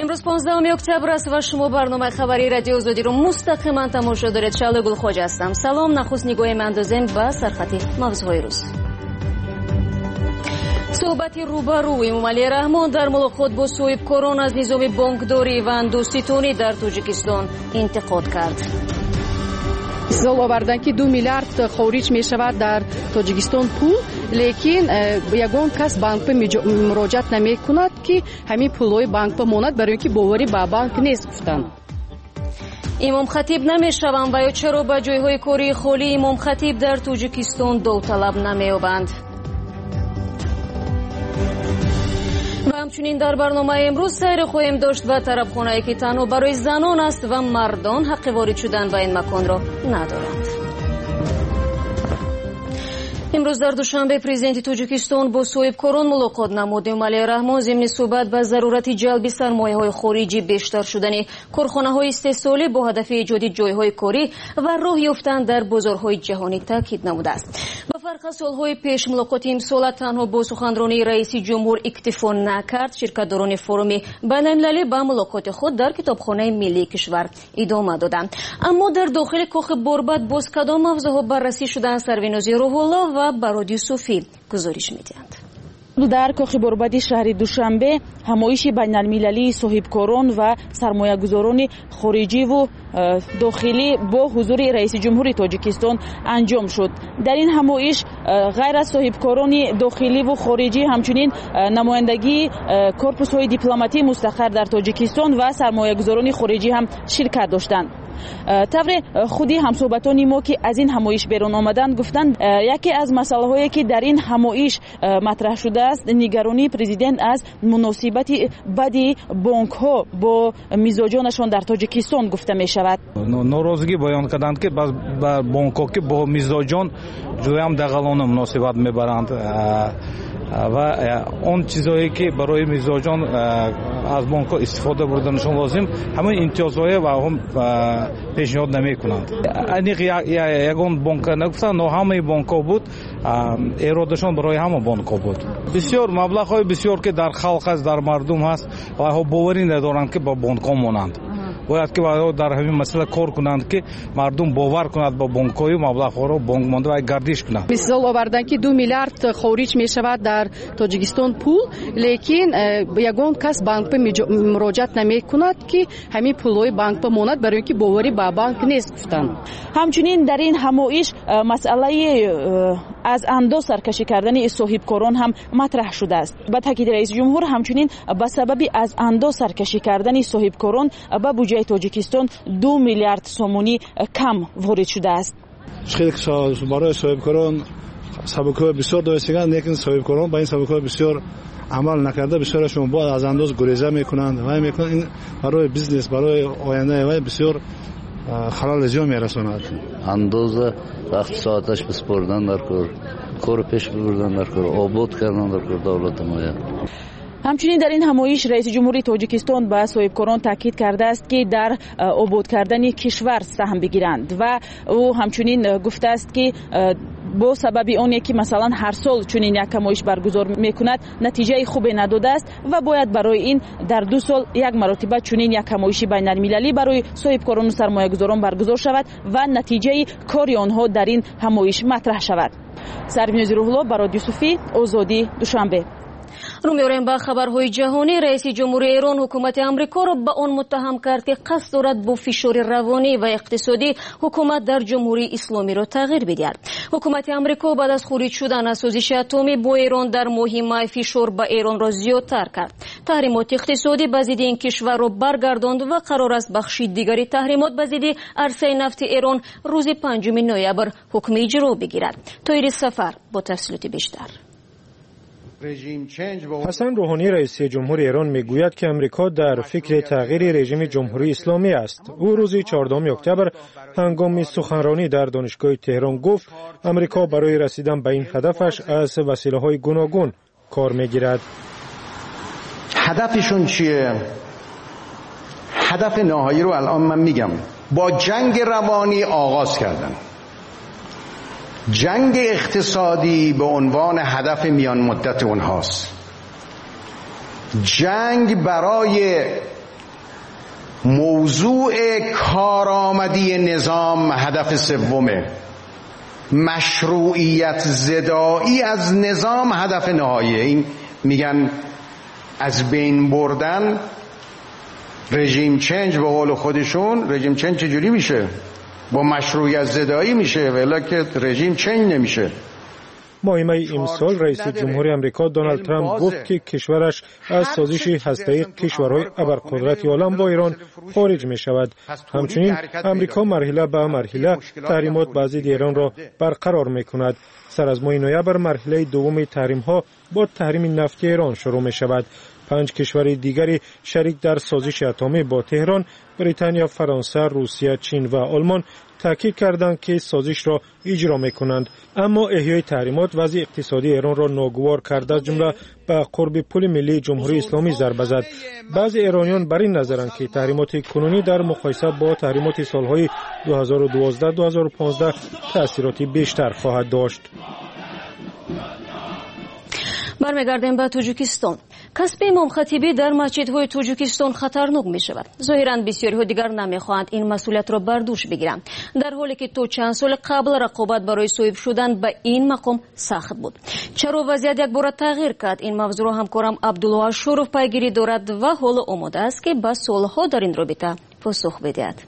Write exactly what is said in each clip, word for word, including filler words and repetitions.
امروز پانزدهم اکتبر است و شما برنامه خبری رادیو آزادی رو مستقیما تماشا دارید. شعله گلخواجه هستم. سلام. نخست نگاهی می‌اندازیم به سرخط موضوعهای روز. صحبت روبرو امامعلی رحمان در ملاقات با صاحبکاران از نظام بانکداری و اندوستانی در تاجیکستان انتقاد کرد. استدلال آوردند که دو میلیارد خارج می شود در تاجیکستان پول، لیکن یگان کس بانک به مراجعت نمی کند که همین پولای بانک به ماند، برای اینکه باوری به بانک نیست گفتند. امام خطیب نمی شوند و یا چرا به جایهای کاری خالی امام خطیب در تاجیکستان داوطلب نمی یابند؟ و همچنین در برنامه امروز سیر خواهیم داشت و طرفخانه‌ای که تنها برای زنان است و مردان حق وارد شدن به این مکان را ندارند. امروز در دوشنبه پرزیدنت تاجیکستان با صاحبکاران ملاقات نمود. امامعلی رحمان ضمن صحبت به ضرورت جلب سرمایه‌های خارجی بیشتر شدن کارخانه‌های استحصالی با هدف ایجاد جایهای کاری و راه یافتن در بازارهای جهانی تاکید نموده است. به فرق سالهای پیش ملاقات امسال تنها با سخنرانی رئیس جمهور اکتفا نکرد. شرکت‌داران فروم بین‌المللی به ملاقات خود در کتابخانه ملی کشور ادامه دادند. اما در داخل کاخ بوربت باز کدام موضوعها بررسی شدند؟ سرورنازی روح‌الله و برادی یوسفی گزارش می‌دهند. در کاخ بوربت شهر دوشنبه همایش بین‌المللی صاحبکاران و سرمایه‌گذاران خارجی و داخلی با حضور رئیس جمهور تاجیکستان انجام شد. در این همایش غیر از صاحبکاران داخلی و خارجی همچنین نمایندگی کورپوس‌های دیپلماتی مستقر در تاجیکستان و سرمایه‌گذاران خارجی هم شرکت داشتند. طور خودی همصحبتان ما که از این همایش بیرون آمدند گفتند یکی از مسائلی که در این همایش مطرح شده است نگرانی پرزیدنت از مناسبت بدی بانک ها با میزاجانشان در تاجیکستان گفته می شود. ناراضگی بیان کردند که با بانک ها که با میزاجان جوی هم دغلانه مناسبت میبرند و اون چیزایی که برای میزاجان از بانک ها استفاده بردنشان لازم همه امتیازهای و هم پیشنهاد نمی کنند. اینیق یگان بانک نگفتن، نه همه بانک ها بود، ارادشان برای همه بانک ها بود. بسیار مبلغ های بسیار که در خلق است، در مردم هست و ها باوری ندارند که با بانک ها مانند. باید که در همین مسئله کار کنند که مردم باور کنند با بانک های مبلغ ها را بانک مانده و گردش کنند. استدلال آوردند که دو میلیارد خارج می شود در تاجیکستان پول، لیکن یگان کس بانک به مراجعت نمی کند که همین پولای بانک به ماند، برای اینکه باوری به بانک نیست گفتند. همچنین در این همایش مسئله از انداز سرکشی کردن صاحبکاران هم مطرح شده است. با تاکید رئیس جمهور همچنین به سبب از انداز سرکشی کردن صاحبکاران به بودجه تاجیکستان دو میلیارد سومونی کم وارد شده است. خیلی برای صاحبکاران سبک‌های بسیار داشتند، لیکن صاحبکاران با این سبک‌های بسیار عمل نکرده، بسیارشون باید از انداز گریزه میکنند و میکنند. این برای بیزنس، برای آینده و بسیار خلال زیاد میرساند. انداز اقتصادش بسپردن در کار، کار پیش بردن در کار، آباد کردن در کار دولت ما. همچنین در این همایش رئیس جمهوری تاجیکستان به صاحبکاران تاکید کرده است که در آباد کردن کشور سهم بگیرند و او همچنین گفته است که با سبب اون که مثلا هر سال چنین یک همایش برگزار میکند نتیجه خوبی نداده است و باید برای این در دو سال یک مرتبه چنین یک همایش بین المللی برای صاحبکاران و سرمایه‌گذاران برگزار شود و نتیجه کار آنها در این همایش مطرح شود. سرورنازی روح‌الله، برادی یوسفی، آزادی، دوشنبه. رو می‌آوریم به خبرهای جهانی. رئیس جمهوری ایران حکومت آمریکا را به آن متهم کرد که قصد دارد با فشار روانی و اقتصادی حکومت در جمهوری اسلامی را تغییر بدهد. حکومت آمریکا بعد از خارج شدن از سازش اتمی با ایران در ماه می فشار به ایران را زیادتر کرد. تحریمات اقتصادی به ضد این کشور را برگرداند و قرار است بخش دیگری تحریمات به ضد عرصه نفت ایران روز پنجم نوامبر حکم اجرا بگیرد. طاهر سفر با تفصیلات بیشتر. حسن روحانی رئیس جمهور ایران میگوید که امریکا در فکر تغییر رژیم جمهوری اسلامی است. او روز چهاردهم اکتبر هنگام سخنرانی در دانشگاه تهران گفت امریکا برای رسیدن به این هدفش از وسیله‌های گوناگون کار میگیرد. هدفشون چیه؟ هدف نهایی رو الان من میگم. با جنگ روانی آغاز کردن. جنگ اقتصادی به عنوان هدف میان مدت اونهاست. جنگ برای موضوع کارآمدی نظام هدف سومه، مشروعیت زدایی از نظام هدف نهاییه. این میگن از بین بردن رژیم چنج، به قول خودشون رژیم چنج چجوری میشه؟ با مشروعیت زدایی میشه، ولی که رژیم چنج نمیشه. ماه امسال رئیس جمهور امریکا دونالد ترامپ گفت که کشورش از سازش هسته‌ای کشورهای ابرقدرت عالم با ایران خارج می شود. همچنین امریکا مرحله به مرحله تحریمات بر ضد ایران را برقرار می کند. سر از ماه نوامبر مرحله دوم تحریم ها با تحریم نفت ایران شروع می شود. پنج کشور دیگری شریک در سازش اتمی با تهران، بریتانیا، فرانسه، روسیه، چین و آلمان تاکید کردند که سازش را اجرا می‌کنند. اما احیای تحریمات وضع اقتصادی ایران را ناگوار کرده، از جمله به قرب پول ملی جمهوری اسلامی ضربه زد. بعضی ایرانیان بر این نظرند که تحریمات کنونی در مقایسه با تحریمات سالهای دو هزار و دوازده دو هزار و پانزده تأثیراتی بیشتر خواهد داشت. برمیگردیم به تاجیکستان. کسب امام خطیبی در مسجدهای تاجیکستان خطرناک می شود. ظاهراً بسیاری ها دیگر نمیخواهند این مسئولیت را بر دوش بگیرند، در حالی که تا چند سال قبل رقابت برای صاحب شدن به این مقام سخت بود. چرا وضعیت یک بار تغییر کرد؟ این موضوع را همکارم عبدالله اشورов پیگیری دارد و حالا آماده است که با سالها در این رابطه پاسخ بدهد.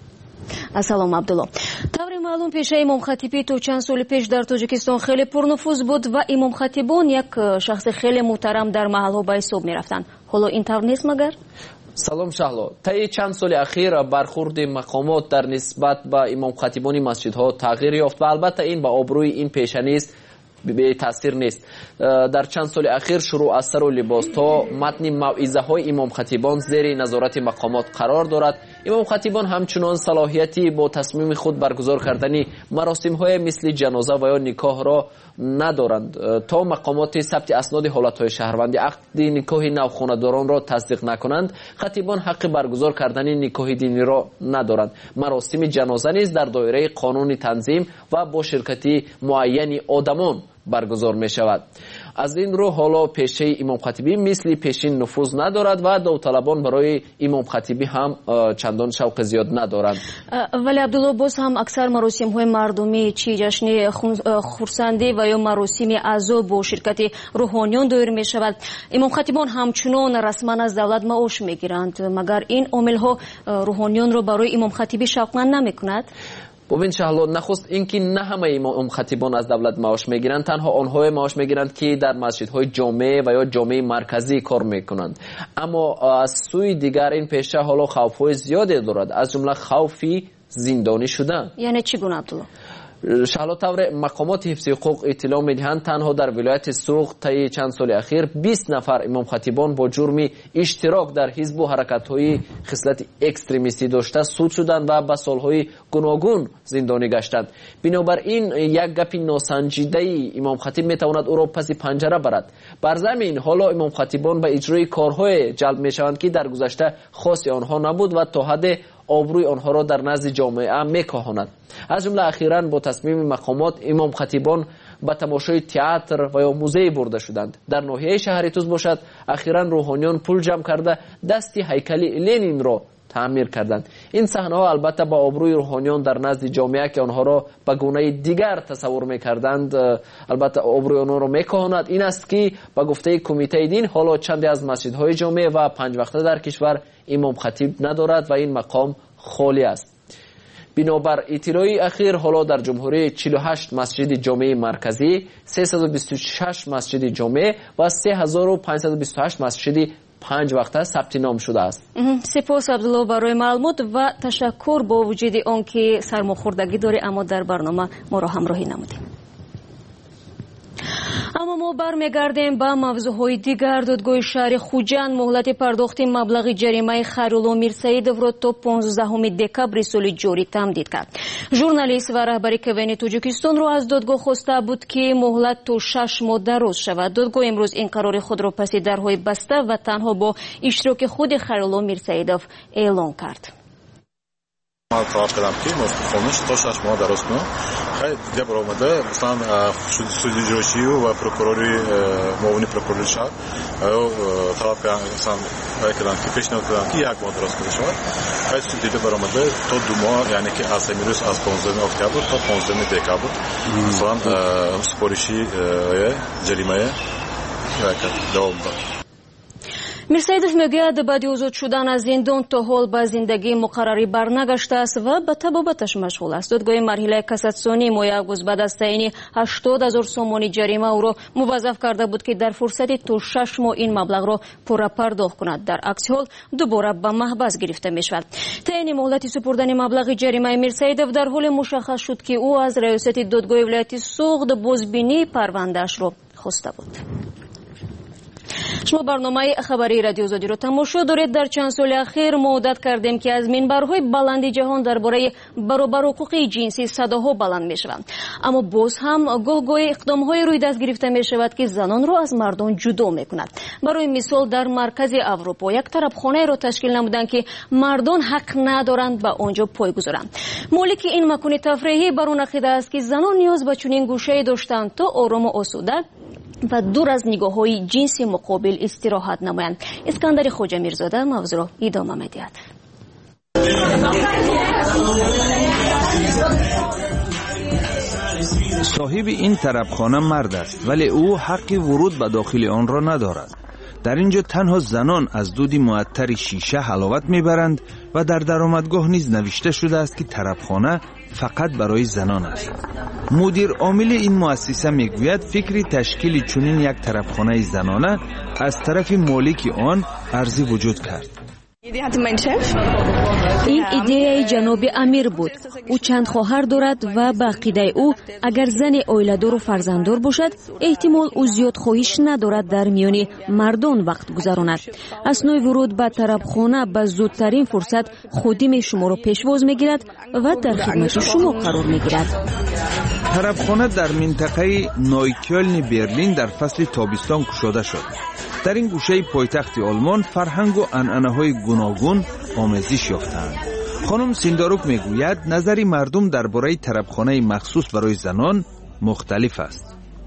السلام عبدالله. طور معلوم پیشه امام خطیبی تو چند سال پیش در تاجیکستان خیلی پرنفوذ بود و امام خطیبان یک شخص خیلی محترم در محلها به حساب می رفتند. حالا این طور نیست مگر؟ سلام شهلا. طی چند سال اخیر برخورد مقامات در نسبت به امام خطیبان مسجدها تغییر یافت و البته این به آبروی این پیشه نیست، به تاثیر نیست. در چند سال اخیر شروع از سر و لباس تا متن موعظه های امام خطیبان زیر نظارت مقامات قرار دارد. امام خطیبان همچنان صلاحیتی با تصمیم خود برگزار کردن مراسم های مثل جنازه و یا نکاح را ندارند تا مقامات ثبت اسناد حالت های شهروندی عقد نکاح نوخانه‌داران را تصدیق نکنند. خطیبان حق برگزار کردن نکاح دینی را ندارند. مراسم جنازه نیز در دایره قانون تنظیم و با شرکت معین آدمان برگزار می شود. از این رو حالا پیشه امام خطیبی مثل پیشین نفوذ ندارد و داوطلبان برای امام خطیبی هم چندان شوق زیاد ندارند. ولی عبدالله باز هم اکثر مراسم های مردمی چی جشن خورسندی و یا مراسم عزا با شرکت روحانیان دایر می شود. امام خطیبان همچنان رسما از دولت معاش می گیرند، مگر این عامل ها روحانیان را برای امام خطیبی شوقمند نمی کند؟ ببین شهلا، نخست اینکه نه همه امام خطیبان از دولت معاش میگیرند، تنها آنها معاش میگیرند که در مسجدهای جامع و یا جامع مرکزی کار میکنند. اما از سوی دیگر این پیشه حالا خوف‌های زیادی دارد، از جمله خوفی زندانی شدن. یعنی چی گونه عبدالله؟ شهلا طور مقامات حفظ حقوق اطلاع میدهند تنها در ولایت سوق طی چند سال اخیر بیست نفر امام خطیبان با جرم اشتراک در حزب و حرکت‌های خصلت اکستریمیستی داشته سود شدند و به سالهای گوناگون زندانی گشتند. بنابراین یک گپ ناسنجیده امام خطیب میتواند او را پس پنجره برد. بر ضمن حالا امام خطیبان به اجرای کارهای جلب میشوند که در گذشته خاص آنها نبود و تا حد آبروی آنها را در نزد جامعه میکاهاند. از جمله اخیراً با تصمیم مقامات امام خطیبان به تماشای تئاتر و یا موزه برده شدند. در ناحیه شهر توز باشد اخیراً روحانیان پول جمع کرده دستی هیکل لنین را تعمیر کردند. این صحنه ها البته با آبروی روحانیان در نزد جامعه که آنها را به گونه دیگر تصور میکردند البته آبروی آنها را میکاهاند. این است که با گفته کمیته دین حالا چندی از مسجدهای جامعه و پنج وقته در کشور امام خطیب ندارد و این مقام خالی است. بنابر اطلاعی اخیر حالا در جمهوری چهل و هشت مسجد جامع مرکزی، سیصد و بیست و شش مسجد جامع و سه هزار و پانصد و بیست و هشت مسجد پنج وقته ثبت نام شده است. سپاس عبدالله برای معلومات و تشکر با وجود آنکه سرماخوردگی داری اما در برنامه ما را همراهی نمودیم. اما ما برمیگردیم به موضوعهای دیگر. دادگاه شهر خوجند مهلت پرداخت مبلغ جریمه خیرالله میرسیدов را تا پانزدهم دکبر سال جاری تمدید کرد. ژورنالیست و رهبر کوین تاجیکستان را از دادگاه خواسته بود که مهلت تا شش ماه دراز شود. دادگاه امروز این قرار خود را پس درهای بسته و تنها با اشتراک خود خیرالله میرسیدov اعلام کرد. من طلب کردم که مستخونش تا شش ماه درست کنم. خیلی دیگه برآمده مثلا سود اجرایی و پروکوروری معاون پروکورور شهر طلب کردن مثلا کردن که پیشنهاد کردن که یک ماه درست کنه شود. خیلی سود دیگه برآمده تا دو ماه، یعنی که از امروز از پانزدهم اکتبر تا پانزدهم دکبر مثلا سپارشی جریمه دوام داد. мирсаидов мегӯяд баъди озод шудан аз зиндон то ҳол ба зиндагии муқаррарӣ барнгаштааст ва ба табобаташ машғул аст. додгоҳи марҳилаи кассатсионии моҳи август баъд аз таъини ҳаштод ҳазор сомони ҷарима ӯро муваззаф карда буд ки дар фурсати то шаш моҳ ин маблағро пурра пардохт кунад. дар акси ҳол дубора ба маҳбас гирифта мешавад. таъини моҳлати супурдани маблағи ҷаримаи мирсаидов дар ҳоле мушаххас шуд ки ӯ аз раёсати додгоҳи вилояти суғд бозбинии парвандаашро хоста буд. шумо барномаи хабари радио озодиро тамошо доред. дар чанд соли ахир мо одат кардем ки аз минбарҳои баланди ҷаҳон дар бораи баробар ҳуқуқи ҷинсӣ садоҳо баланд мешаванд. аммо боз ҳам гоҳ-гоҳе иқдомҳое рӯйдаст гирифта мешавад ки занонро аз мардон ҷудо мекунад. барои мисол дар маркази аврупо як тарабхонаеро ташкил намуданд ки мардон ҳақ надоранд ба он ҷо пой гузоранд. молики ин макони тафреҳӣ бар он ақида аст ки занон ниёз ба чунин гӯшае доштанд то орому осуда و دور از نگاه‌های جنسی مقابل استراحت نمایند. اسکندر خوجا میرزاده موضوع را ادامه می‌دهد. صاحب این طربخانه مرد است ولی او حق ورود به داخل آن را ندارد. در اینجا تنها زنان از دود معطر شیشه حلاوت میبرند و در درآمدگاه نیز نوشته شده است که طربخانه فقط برای زنان است. مدیر عامل این مؤسسه میگوید فکری تشکیل چنین یک طربخانه زنانه از طرف مالک آن عرضی وجود کرد. این ایده جناب امیر بود. او چند خواهر دارد و به عقیده او اگر زن اویله‌دار و فرزنددار باشد احتمال او زیاد خواهش ندارد در میان مردان وقت گذراند. اسنای ورود به طربخانه به زودترین فرصت خودیم شما را پیشواز میگیرد و در خدمت شما قرار میگیرد. طربخانه در منطقه نویکلن برلین در فصل تابستان گشوده شد. در این گوشه پایتخت آلمان فرهنگ و عنعنه‌های گوناگون آمیزش یافتند. خانم سینداروک میگوید نظری مردم درباره طربخانه مخصوص برای زنان مختلف است.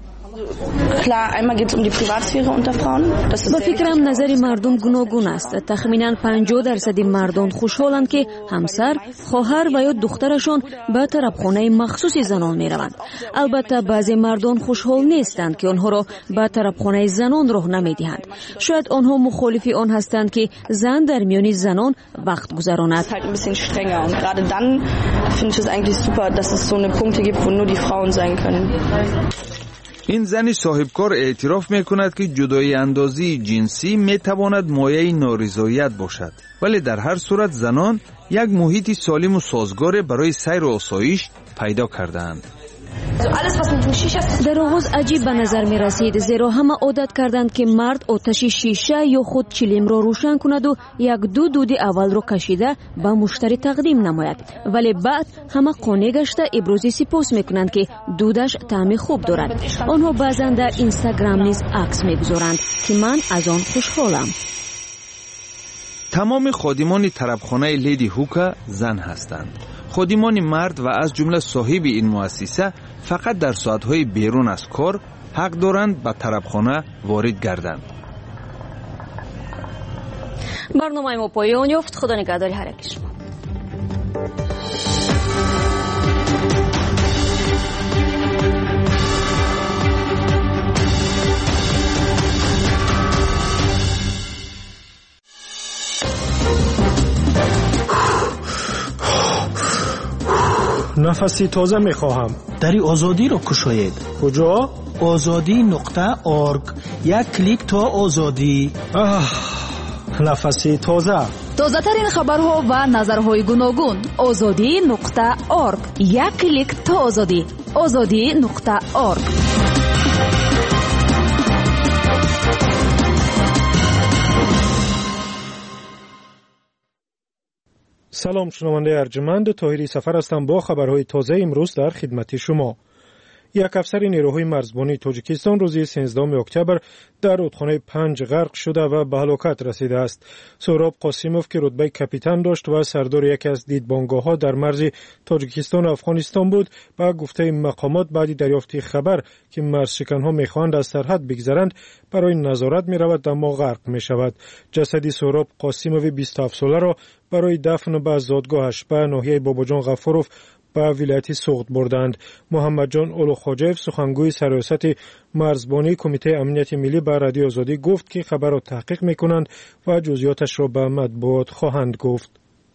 با فکرم نظر مردم گوناگون است. تخمینا پنجاه درصد مردم خوشحالند که همسر، خواهر و یا دخترشان به طربخانه مخصوص زنان می روند. البته بعضی مردم خوشحال نیستند که آنها را به طربخانه زنان راه نمی دهند. شاید آنها مخالف آن هستند که زن در میان زنان وقت گذراند. این زن صاحبکار اعتراف میکند که جدایی اندازی جنسی میتواند مایه نارضایت باشد، ولی در هر صورت زنان یک محیط سالم و سازگار برای سیر و آسایش پیدا کردند. در آغاز عجیب به نظر می رسید، زیرا همه عادت کردند که مرد آتش شیشه یا خود چلیم را روشن کند و یک دو دود اول را کشیده به مشتری تقدیم نماید، ولی بعد همه قانع گشته ابراز سپاس می کنند که دودش طعم خوب دارد. آنها بعضا در اینستاگرام نیز عکس می گذارند که من از آن خوشحالم. تمام خادمان طربخانه لیدی هوکا زن هستند. خادمان مرد و از جمله صاحب این مؤسسه فقط در ساعتهای بیرون از کار حق دارند به طربخانه وارد گردند. برنامه ما پایان یافت. خدا نگهداری هر یک شما. نفسی تازه میخواهم. دری آزادی را کشاید. کجا؟ آزادی نقطه ارگ. یک کلیک تا آزادی. آه، نفسی تازه. تازه ترین خبرها و نظرهای گوناگون. آزادی نقطه ارگ. یک کلیک تا آزادی. آزادی نقطه ارگ. سلام شنونده ارجمند، طاهری سفر هستم با خبرهای تازه امروز در خدمت شما. یک افسر نیروهای مرزبانی تاجیکستان روز سیزدهم اکتبر در رودخانه پنج غرق شده و به هلاکت رسیده است. سهراب قاسیموف که رتبه کاپیتان داشت و سردار یکی از دیدبانگاه‌ها در مرز تاجیکستان و افغانستان بود، با گفته مقامات بعد دریافت خبر که مرزشکن‌ها می‌خواهند از سرحد بگذرند برای نظارت می‌رود اما غرق می‌شود. جسد سهراب قاسیموف بیست و هفت ساله را برای دفن به زادگاهش به ناحیه باباجان غفاروف به ولایت سوغد بردند. محمد جان اولوخواجیف سخنگوی سرریاست مرزبانی کمیته امنیت ملی به رادیو آزادی گفت که خبر را تحقیق می‌کنند و جزئیاتش را به مطبوعات خواهند گفت.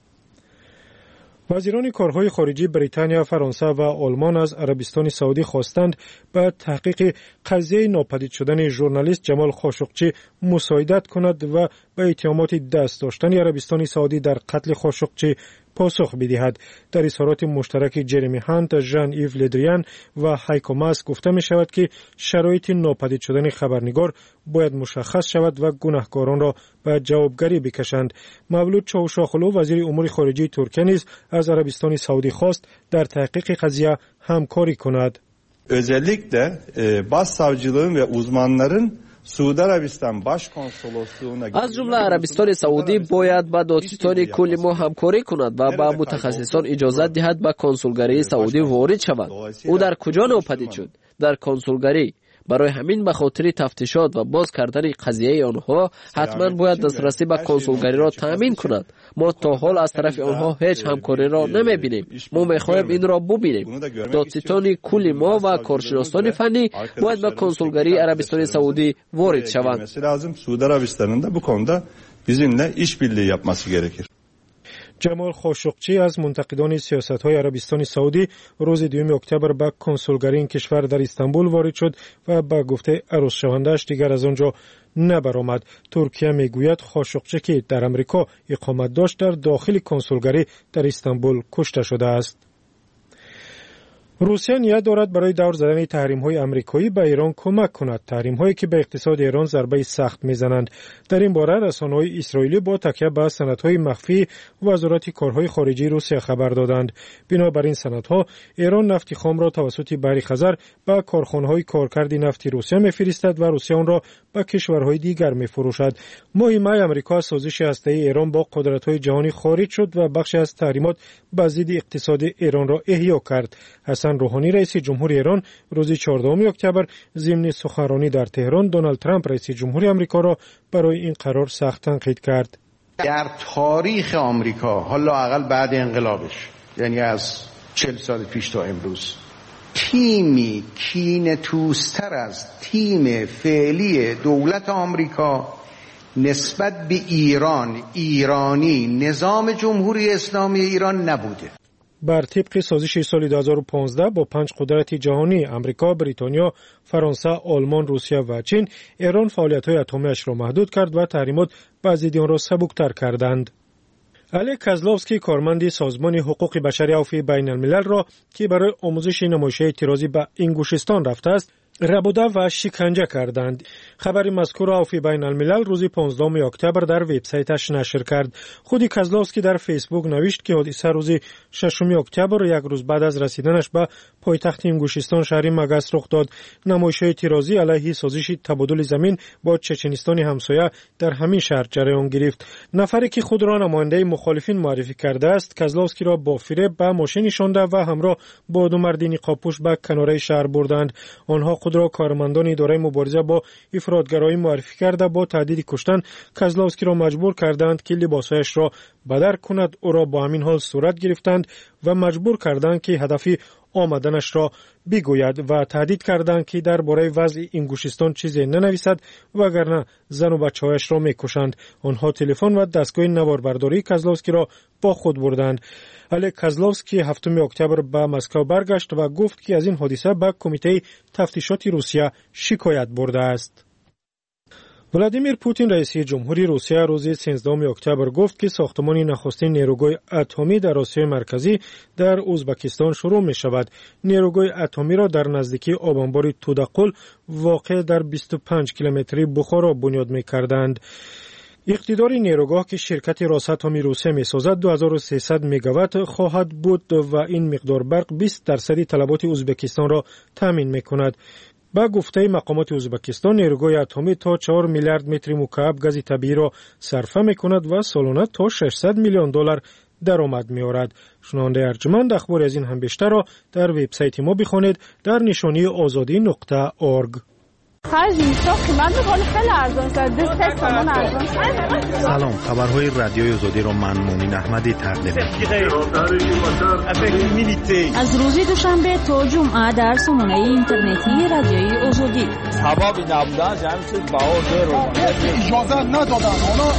وزیران کارهای خارجی بریتانیا، فرانسه و آلمان از عربستان سعودی خواستند به تحقیق قضیه ناپدید شدن ژورنالیست جمال خاشقچی مساعدت کند و به اتهامات دست داشتن عربستان سعودی در قتل خاشقچی پاسخ بدهد. در اظهارات مشترک جرمی هانت، ژان ایو لدریان و هایکو ماس گفته می شود که شرایط ناپدید شدن خبرنگار باید مشخص شود و گناهکاران را به جوابگری بکشند. مولود چاوشاخلو وزیر امور خارجه ترکیه نیز از عربستان سعودی خواست در تحقیق قضیه همکاری کند. Özellikle başsavcılığın ve uzmanların Suudi Arabistan Başkonsolosluğu'na از جمله عربستان سعودی باید با دادستان کل ما همکاری کند و با متخصصان اجازت دهد به کنسولگری سعودی وارد شوند. او در کجا ناپدید شد؟ در کنسولگری. برای همین به خاطر تفتیشات و باز کردن قضیه آنها حتما باید دسترسی به کنسولگری را تامین کند. ما تا حال از طرف آنها هیچ همکاری را نمیبینیم. ما میخواهیم این را ببینیم. دادستان کل ما و کارشناسان فنی باید به کنسولگری عربستان سعودی وارد شوند. Suudi Arabistan'ın da bu konuda bizimle işbirliği yapması gerekir. جمال خاشقچی از منتقدان سیاست‌های عربستان سعودی روز دوم اکتبر به کنسولگری این کشور در استانبول وارد شد و به گفته عروس شونده‌اش دیگر از آنجا نبرآمد. ترکیه میگوید خاشقچی که در امریکا اقامت داشت در داخل کنسولگری در استانبول کشته شده است. روسیه نیت دارد برای دور زدن تحریم‌های آمریکایی به ایران کمک کند، تحریم‌هایی که به اقتصاد ایران ضربه سخت می‌زنند. در این باره رسانه‌های اسرائیلی با تکیه به سندهای مخفی وزارت کارهای خارجه روسیه خبر دادند. بنابراین سندها ایران نفت خام را توسط بحر خزر به کارخانه‌های کارکرد نفت روسیه می‌فرستد و روسیه آن را به کشورهای دیگر می‌فروشد. ماه می آمریکا از سازش هسته‌ای ایران با قدرت‌های جهانی خارج شد و بخشی از تحریمات به ضد اقتصاد ایران را احیا کرد. حسن روحانی رئیس جمهور ایران روز چهاردهم اکتبر ضمن سخنرانی در تهران دونالد ترامپ رئیس جمهور آمریکا را برای این قرار سخت تنقید کرد. در تاریخ آمریکا حالا لااقل بعد انقلابش، یعنی از چهل سال پیش تا امروز، تیمی کینه توستر از تیم فعلی دولت آمریکا نسبت به ایران، ایرانی، نظام جمهوری اسلامی ایران نبوده. بر طبق سازش سال دو هزار و پانزده با پنج قدرت جهانی امریکا، بریتانیا، فرانسه، آلمان، روسیه و چین، ایران فعالیت‌های اتمی‌اش را محدود کرد و تحریمات به ضد آن را سبک‌تر کردند. علی کازلوفسکی کارمند سازمان حقوق بشر عفو بین الملل را که برای آموزش نمایش اعتراضی به انگوشستان رفته است ربوده و شکنجه کردند. خبر مذکور عفو بین الملل روز پانزدهم اکتبر در وبسایتش نشر کرد. خود کازلوفسکی در فیسبوک نوشت که حادثه روز ششم اکتبر یک روز بعد از رسیدنش به پایتخت انگوشستان شهر مگس رخ داد. نمایش اعتراضی علیه سازش تبادل زمین با چچنستان همسایه در همین شهر جریان گرفت. نفری که خود را نماینده مخالفین معرفی کرده است، کازلوفسکی را با فریب به ماشین نشانده و همراه با دو مرد نقابپوش به کناره شهر بردند. آنها خود را کارمندان اداره مبارزه با افراطگرایی معرفی کرده با تهدید کشتن کازلوفسکی را مجبور کردند که لباسایش را بدر کند. او را با همین حال صورت گرفتند و مجبور کردند که هدف آمدنش را بگوید و تهدید کردند که درباره وضع انگوشستان چیزی ننویسد وگرنه زن و بچه‌هایش را میکشند. آنها تلفن و دستگاه نواربرداری کازلوفسکی را با خود بردند. علی کازلوفسکی هفتم اکتبر به مسکو برگشت و گفت که از این حادثه به کمیته تفتیشات روسیه شکایت برده است. ولادیمیر پوتین رئیس جمهوری روسیه روز سیزدهم اکتبر گفت که ساختمان نخستین نیروگاه اتمی در آسیای مرکزی در ازبکستان شروع می شود. نیروگاه اتمی را در نزدیکی آبانبار توداقل واقع در بیست و پنج کیلومتری بخارا بنیاد می کردند. اقتدار نیروگاه که شرکت راساتوم روسیه می‌سازد دو هزار و سیصد مگاوات خواهد بود و این مقدار برق بیست درصد طلبات ازبکستان را تامین می‌کند. با گفته مقامات ازبکستان نیروگاه اتمی تا چهار میلیارد متر مکعب گاز طبیعی را صرفه می‌کند و سالانه تا ششصد میلیون دلار درآمد می‌آورد. شنونده ارجمند اخبار از این هم بیشتر را در وبسایت ما بخوانید در نشانی آزادی نقطه اورگ. سلام، خبرهای رادیوی آزادی را من مومن احمدی تقدیم می‌کنم. از روز دوشنبه تا جمعه در سامانه اینترنتی رادیوی آزادی. سبب نبودن جمعیت باور اجازه ندادن.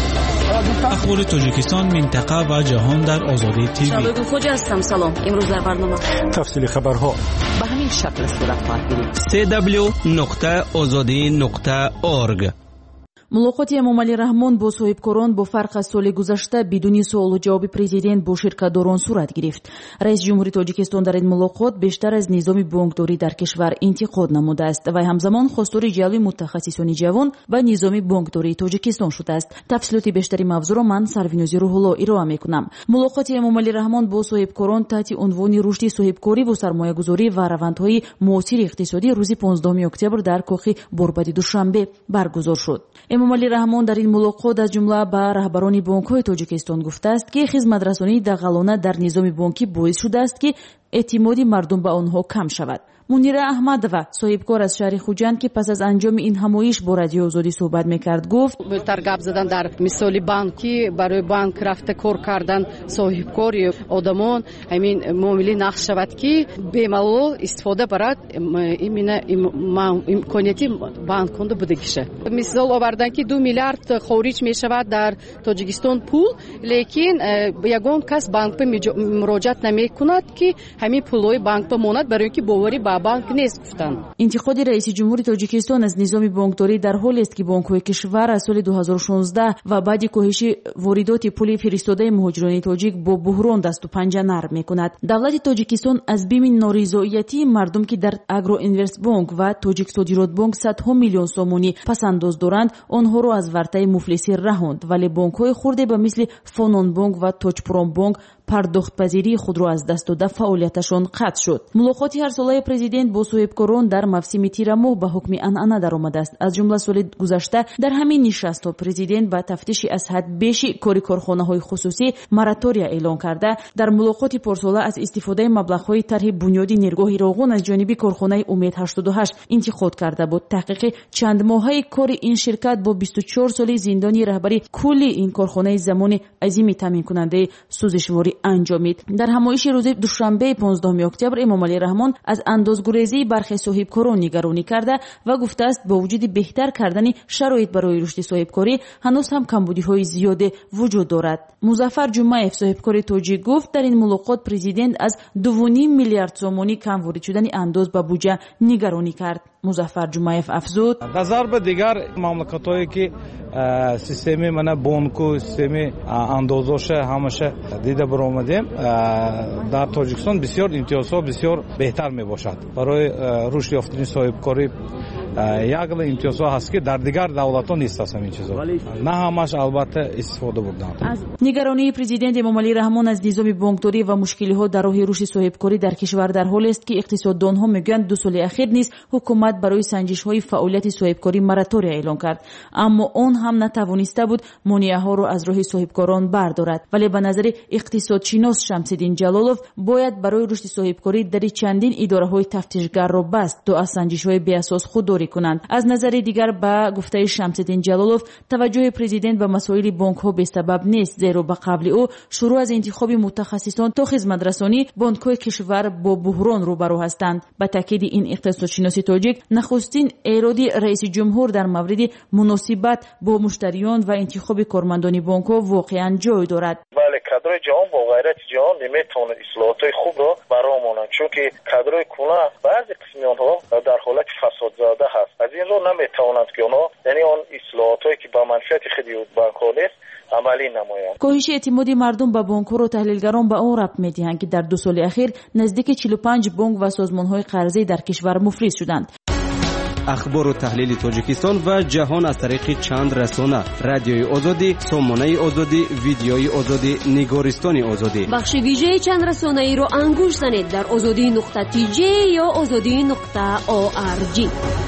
اخبار تاجیکستان، منطقه و جهان در آزادی تیوی. شبکه خوج هستم. سلام. امروز در برنامه تفصیل خبرها به همین شکل صورت خواهد گرفت. سی دبلیو نقطه آزادی نقطه اورگ. ملاقات эмомалӣ раҳмон бо соҳибкорон бо фарқ аз соли гузашта бидуни суолу ҷавоби президент бо ширкатдорон сурат гирифт. раиси ҷумҳури тоҷикистон дар ин мулоқот бештар аз низоми бонкдорӣ дар кишвар интиқод намудааст. вай ҳамзамон хостори ҷалби мутахассисони ҷавон ба низоми бонкдории тоҷикистон шудааст. тафсилоти бештари мавзӯъро ман сарвинӯзи рӯҳулло ироа мекунам. мулоқоти эмомалӣ раҳмон бо соҳибкорон таҳти унвони рушди соҳибкорӣ ва сармоягузорӣ ва равандҳои муосири иқтисодӣ рӯзи понздаҳуми октябр дар кохи борбади душанбе баргузор шуд. эмомалӣ раҳмон дар ин мулоқот аз ҷумла ба раҳбарони бонкҳои тоҷикистон гуфтааст ки хизматрасонии дағалона дар низоми бонкӣ боис шудааст ки эътимоди мардум ба онҳо кам шавад. мунира аҳмадова соҳибкор аз шаҳри хуҷанд ки пас аз анҷоми ин ҳамоиш бо радиои озодӣ суҳбат мекард гуфт: беҳтар гап задан дар мисоли банки барои банк рафта кор кардан соҳибкори одамон ҳамин муомилӣ нақш шавад ки бемалол истифода барад имина имконияти банконда будагиша. мисол овардан ки ду миллиард хориҷ мешавад дар тоҷикистон пул, лекин ягон кас банкба муроҷиат намекунад ки ҳамин пулҳои банкба монад барои ки боварӣ ба банк нест гуфтанд. интиқоди раиси ҷумҳури тоҷикистон аз низоми бонкдорӣ дар ҳоле аст ки бонкҳои кишвар аз соли ду ҳазору шонздаҳ ва баъди коҳиши воридоти пули фиристодаи муҳоҷирони тоҷик бо буҳрон дасту панҷа нарм мекунад. давлати тоҷикистон аз бими норизоиятии мардум ки дар агроинвестбонк ва тоҷиксодиротбонк садҳо миллион сомонӣ пасандоз доранд онҳоро аз вартаи муфлисӣ раҳонд, вале бонкҳои хурде ба мисли фононбонк ва тоҷпромбонк пардохтпазирии худро аз даст дода фаъолияташон қатъ шуд. мулоқоти ҳарсолаи президент бо соҳибкорон дар мавсими тирамоҳ ба ҳукми анъана даромадааст. аз ҷумла соли гузашта дар ҳамин нишастҳо президент ба тафтиши аз ҳад беши кори корхонаҳои хусусӣ моратория эълон карда, дар мулоқоти порсола аз истифодаи маблағҳои тарҳи бунёди ниргоҳи роғун аз ҷониби корхонаи умед ҳаштоду ҳашт интиқод карда буд. таҳқиқи чандмоҳаи кори ин ширкат бо бисту чор соли зиндони раҳбари кулли ин корхонаи замони азими таъминкунандаи сӯзишворӣ анҷомид. дар ҳамоиши рӯзи душанбе понздаҳуми октябр эмомалӣ раҳмон аз андозгурезии бархе соҳибкорон нигаронӣ карда ва гуфтааст бо вуҷуди беҳтар кардани шароит барои рушди соҳибкорӣ ҳанӯз ҳам камбудиҳои зиёде вуҷуд дорад. музаффар ҷумаев соҳибкори тоҷик гуфт дар ин мулоқот президент аз дувуним миллиард сомонӣ кам ворид шудани андоз ба буҷа нигаронӣ кард. музаффар ҷумаев афзуд: назар ба дигар мамлакатое ки системи мана бонку системи андозоша ҳамаша дида баромадем, дар тоҷикистон бисёр имтиёзҳо бисёр беҳтар мебошад. барои рушд ёфтани соҳибкорӣ як имтиёзҳо ҳаст ки дар дигар давлатҳо нест аст ҳамин чизо. на ҳамаш албатта истифода бурданд. нигаронии президент эмомалӣ раҳмон аз низоми бонкдорӣ ва мушкилиҳо дар роҳи рушди соҳибкорӣ дар кишвар дар ҳоле аст ки иқтисоддонҳо мегӯянд ду соли ахир низ ҳукумат барои санҷишҳои фаъолияти соҳибкорӣ моратория эълон кард, аммо он ҳам натавониста буд монеаҳоро аз роҳи соҳибкорон бардорад. вале ба назари иқтисодшинос шамсиддин ҷалолов бояд барои рушди соҳибкорӣ дари чандин идораҳои тафтишгарро баст то аз санҷишҳои беасос худдорӣ кунанд. аз назари дигар ба гуфтаи шамсиддин ҷалолов таваҷҷӯҳи президент ба масоили бонкҳо бесабаб нест, зеро ба қавли ӯ шурӯъ аз интихоби мутахассисон то хизматрасонӣ бонкҳои кишвар бо буҳрон рӯбарӯ ҳастанд. ба таъкиди ин иқтисодшиноси тоҷик нахустин эроди раиси ҷумҳур дар мавриди муносибат бо муштариён ва интихоби кормандони бонкҳо воқеан ҷой дорад. бале кадрои ҷавон бо ғайрати ҷавон наметавонад ислоҳотҳои хубро баромонанд, чунки кадрои кӯҳна баъзе қисми онҳо дар ҳолати фасодзада ҳаст. аз ин ро наметавонанд ки онҳо яъне он ислоҳотҳое ки ба манфиати худи банкҳо нест амалӣ намоянд. коҳиши эътимоди мардум ба бонкҳоро таҳлилгарон ба он рабт медиҳанд ки дар ду соли ахир наздики чилу панҷ бонк ва созмонҳои қарзӣ дар кишвар муфлис шуданд. اخبار و تحلیل تاجیکستان و جهان از طریق چند رسانه: رادیوی آزادی، سامانه آزادی، ویدیوی آزادی، نگارستان آزادی. بخش ویژه چند رسانه ای رو انگوش زنید در آزادی نقطه تی جی یا آزادی نقطه او آر جی.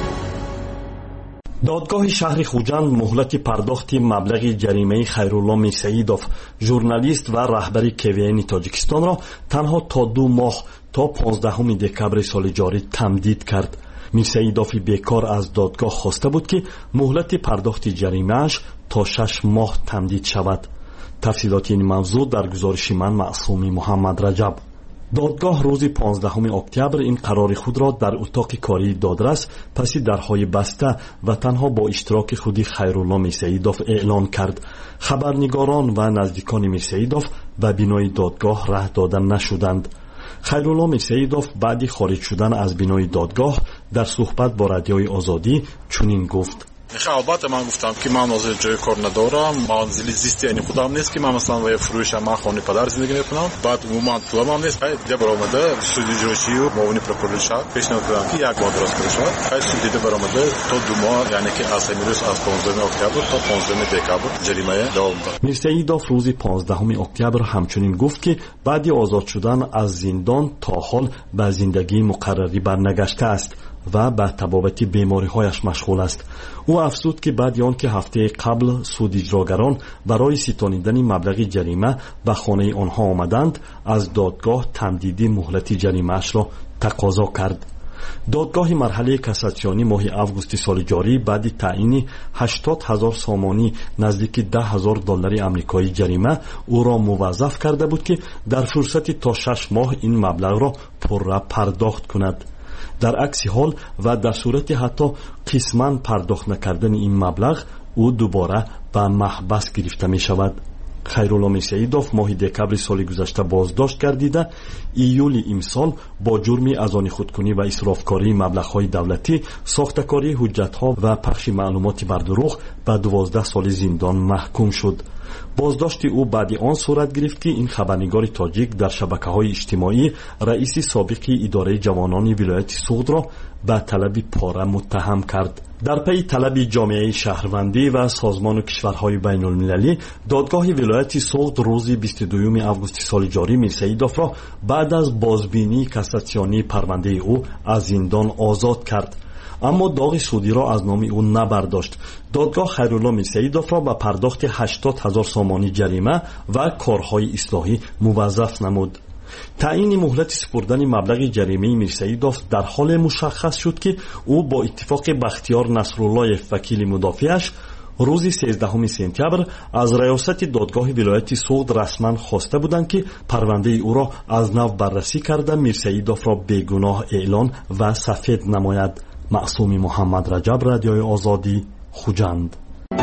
دادگاه شهر خوجند مهلت پرداخت مبلغ جریمه خیرالله میرسعیدوف، ژورنالیست و رهبر کوین تاجیکستان را تنها تا دو ماه تا پانزدهم دکبر سال جاری تمدید کرد. میرسعیدوف بیکار از دادگاه خواسته بود که مهلت پرداخت جریمه‌اش تا شش ماه تمدید شود. تفصیلات این موضوع در گزارش من معصومی محمد رجب. دادگاه روز پانزدهم اکتبر این قرار خود را در اتاق کاری دادرس پس درهای بسته و تنها با اشتراک خودی خیرالله میرسعیدوف اعلان کرد. خبرنگاران و نزدیکان میرسعیدوف به بینای دادگاه ره دادن نشدند. خیرالله میرسعیدوف بعد خارج شدن از بینای دادگاه در صحبت با رادیوی آزادی چنین گفت: البته من گفتم که من از جای کار ندارم، منزل زیستی یعنی خودم نیست که من مثلا وای فروش من خانه پدر زندگی میکنم، بعد مومنت پولم هم نیست. دیگه برآمده سود اجرایی و معاون پروکورور شهر پیشنهاد کردم که یک بار درست کنه شد. خیلی سود دیده برآمده تا دو ماه، یعنی که از امروز از پانزدهم اکتبر تا پانزدهم دکبر جریمه دوام داد. میرسعیدوف روز پانزدهم اکتبر همچنین گفت که بعد آزاد شدن از زندان تا حال به زندگی مقرری برنگشته است و به تبابت بیماری‌هایش مشغول است. او افزود که بعد آن که هفته قبل سود اجراگران برای ستانیدن مبلغ جریمه به خانه آنها آمدند، از دادگاه تمدید مهلت جریمه‌اش را تقاضا کرد. دادگاه مرحله کاساسیونی ماه آگوست سال جاری بعد تعیین هشتاد هزار سامانی نزدیک ده هزار دلار آمریکایی جریمه او را موظف کرده بود که در فرصت تا شش ماه این مبلغ را پرره پرداخت کند. در عکس حال و در صورت حتی قسماً پرداخت نکردن این مبلغ او دوباره به محبس گرفته می شود. خیرالله میرسعیدوف ماه دکبر سال گذشته بازداشت گردیده، ایول امسال با جرم از آن خودکنی و اسرافکاری مبلغ‌های دولتی، ساختکاری حجت‌ها و پخش معلومات بر دروغ به دوازده سال زندان محکوم شد. بازداشت او بعد آن صورت گرفت که این خبرنگار تاجیک در شبکه‌های اجتماعی رئیس سابق اداره جوانان ولایت سوغد را به طلب پاره متهم کرد. در پی طلب جامعه شهروندی و سازمان کشورهای بین المللی، دادگاه ولایت سوغد روز بیست و دوم آگوست سال جاری میرسعیدوف را بعد از بازبینی کاساسیونی پرونده او از زندان آزاد کرد، اما داغ سودی را از نام او نبرداشت. دادگاه خیرالله میرسعیدوف را به پرداخت هشتاد هزار سامانی جریمه و کارهای اصلاحی موظف نمود. تعیین مهلت سپردن مبلغ جریمه میرسعیدوف در حال مشخص شد که او با اتفاق بختیار نصرالله وکیل مدافعش روز سیزدهم سپتامبر از ریاست دادگاه ولایت سوغد رسما خواسته بودند که پرونده او را از نو بررسی کرده میرسعیدوف را بیگناه اعلان و سفید نماید. معصومی محمد رجب، رادیوی آزادی، خوجند.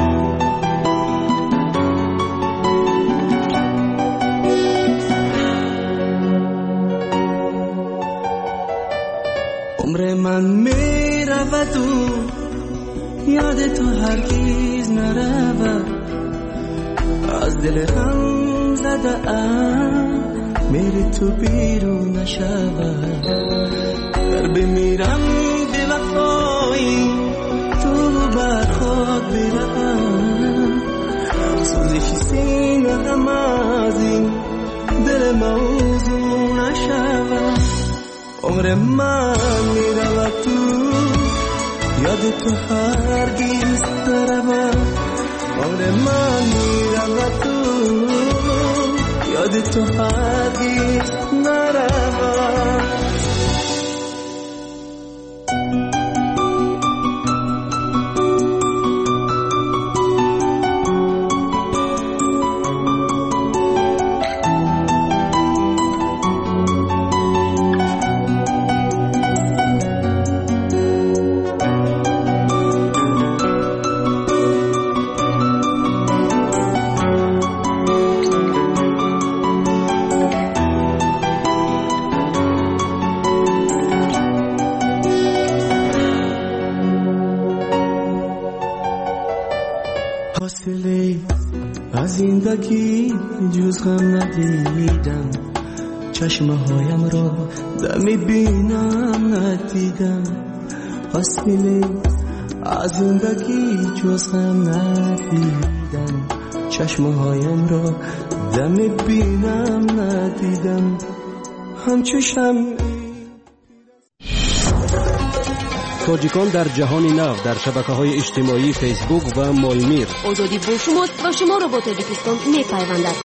عمر من می رود و یاد تو هرگیز نرود، از دل هم زده ام میری تو بیرون نشود. در بمیرم به وفایی تو بر خود برم، سوزش سینه هم از این دل موضوع نشود. عمر من میرود تو یاد تو هرگیز نرود، عمر من میرود تو یاد تو هرگیز نرود. از زندگی جز غم ندیدم، چشمه هایم را دمی بینم ندیدم. فاصله از زندگی جز غم ندیدم چشمهایم را دم بینم ندیدم همچو شمع. تاجیکان در جهان نو در شبکه‌های اجتماعی فیسبوک و مایمیر. آزادی با شماست و شما را با تاجیکستان می‌پیوندد.